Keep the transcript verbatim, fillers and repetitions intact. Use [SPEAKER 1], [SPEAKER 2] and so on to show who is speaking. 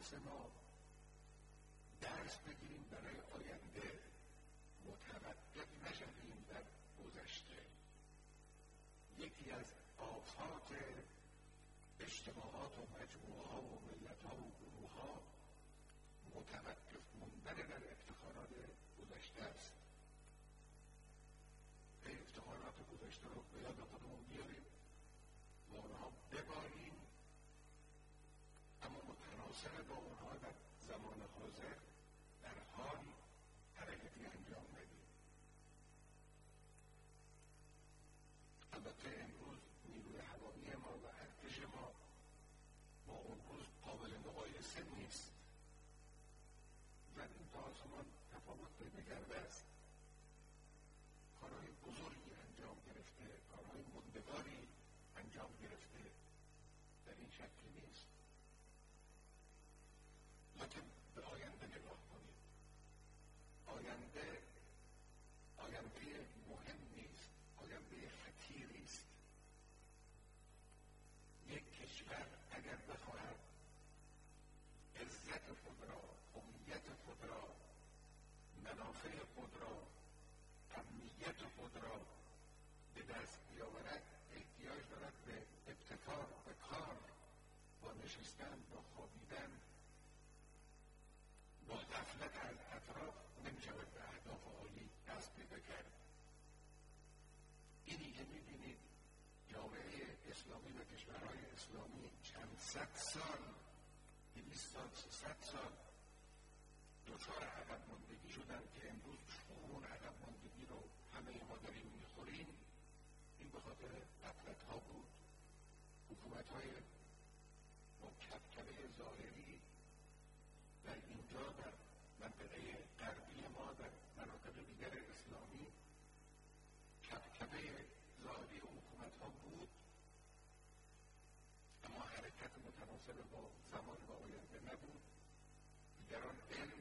[SPEAKER 1] اساس ما درس بگیریم برای آینده، متوقف نشویم در گذشته. یکی از آفات اجتماعات و مجموعه ها و ملت ها و گروه ها متوقف موندن در افتخارات گذشته است. به افتخارات گذشته رو به یاد خودمون بیاریم و اونها بباریم، اما متناسب با اونها در زمان حاضر در حال حرکتی انجام ندیم. البته امروز نیروی هوایی ما و ارتش ما با اون روز قابل مقایسه نیست. زمین تا آسمان تفاوت پیدا کرده است. کارهای بزرگی انجام گرفته، کارهای موندگاری انجام گرفته، در این شکلی نیست. لکن به آینده نگاه کنید. آینده آینده مهمی است، آینده خطیری است. یک کشور اگر بخواهد عزت خود را، هویت خود را، منافع خود را، امنیت خود را به دست بیاورد، احتیاج دارد به ابتکار، به کار، با نشستن، با خوابیدن، با غفلت از اطراف نمی‌شود به اهداف عالی دست پیدا کرد. اینی که می‌بینید جامعه اسلامی و کشورهای اسلامی چند صد سال، دویست سال، سیصد سال دچار عقب ماندگی شدن که امروز اون عقب ماندگی رو همه ما داریم می‌خوریم. این به خاطر غفلت‌ها بود. حکومت‌های با کبکبه ظاهری در اینجا، در منطقه غربی ما، در مناطق دیگر اسلامی، کبکبه ظاهری حکومت‌ها بود، اما حرکت متناسب با زمان و آینده نبود. دیگران علم